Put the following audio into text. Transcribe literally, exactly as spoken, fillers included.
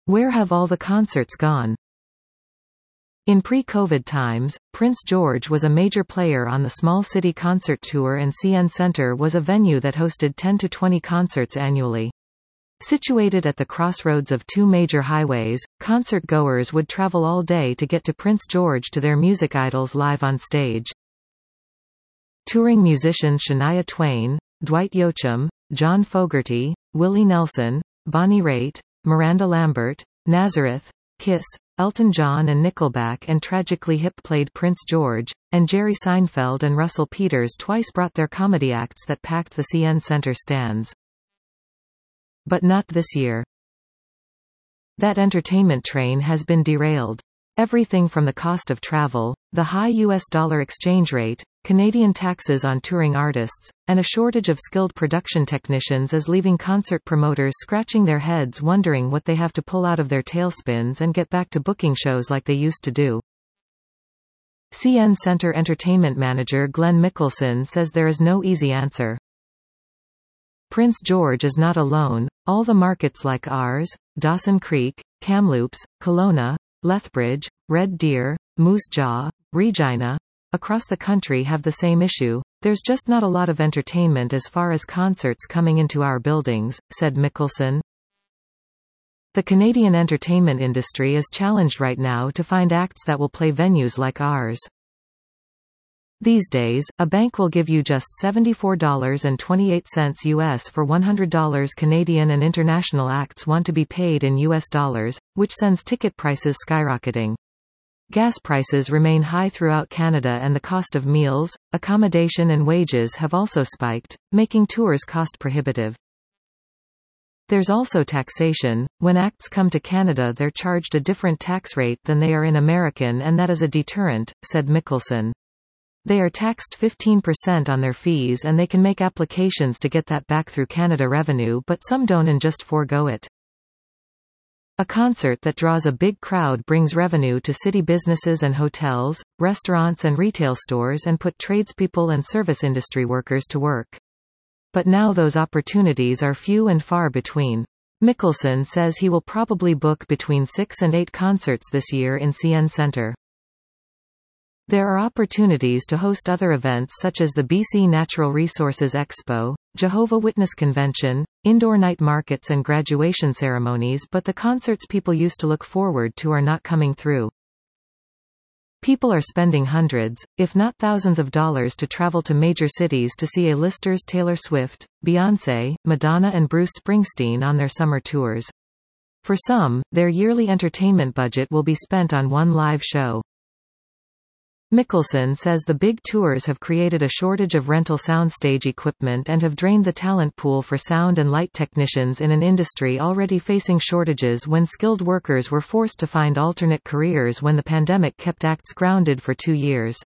Where have all the concerts gone? In pre-COVID times, Prince George was a major player on the Small City Concert Tour, and C N Center was a venue that hosted ten to twenty concerts annually. Situated at the crossroads of two major highways, concert-goers would travel all day to get to Prince George to their music idols live on stage. Touring musicians Shania Twain, Dwight Yoakam, John Fogerty, Willie Nelson, Bonnie Raitt, Miranda Lambert, Nazareth, Kiss, Elton John and Nickelback and Tragically Hip played Prince George, and Jerry Seinfeld and Russell Peters twice brought their comedy acts that packed the C N Center stands. But not this year. That entertainment train has been derailed. Everything from the cost of travel, the high U S dollar exchange rate, Canadian taxes on touring artists, and a shortage of skilled production technicians is leaving concert promoters scratching their heads wondering what they have to pull out of their tailspins and get back to booking shows like they used to do. C N Center Entertainment Manager Glenn Mickelson says there is no easy answer. Prince George is not alone. All the markets like ours, Dawson Creek, Kamloops, Kelowna, Lethbridge, Red Deer, Moose Jaw, Regina, across the country have the same issue. There's just not a lot of entertainment as far as concerts coming into our buildings, said Mickelson. The Canadian entertainment industry is challenged right now to find acts that will play venues like ours. These days, a bank will give you just seventy-four dollars and twenty-eight cents U S for one hundred dollars Canadian, and international acts want to be paid in U S dollars, which sends ticket prices skyrocketing. Gas prices remain high throughout Canada, and the cost of meals, accommodation and wages have also spiked, making tours cost prohibitive. There's also taxation. When acts come to Canada, they're charged a different tax rate than they are in American, and that is a deterrent, said Mickelson. They are taxed fifteen percent on their fees, and they can make applications to get that back through Canada Revenue, but some don't and just forego it. A concert that draws a big crowd brings revenue to city businesses and hotels, restaurants and retail stores, and put tradespeople and service industry workers to work. But now those opportunities are few and far between. Mickelson says he will probably book between six and eight concerts this year in C N Center. There are opportunities to host other events such as the B C Natural Resources Expo, Jehovah Witness Convention, indoor night markets and graduation ceremonies, but the concerts people used to look forward to are not coming through. People are spending hundreds, if not thousands of dollars to travel to major cities to see A-listers Taylor Swift, Beyoncé, Madonna and Bruce Springsteen on their summer tours. For some, their yearly entertainment budget will be spent on one live show. Mickelson says the big tours have created a shortage of rental soundstage equipment and have drained the talent pool for sound and light technicians in an industry already facing shortages when skilled workers were forced to find alternate careers when the pandemic kept acts grounded for two years.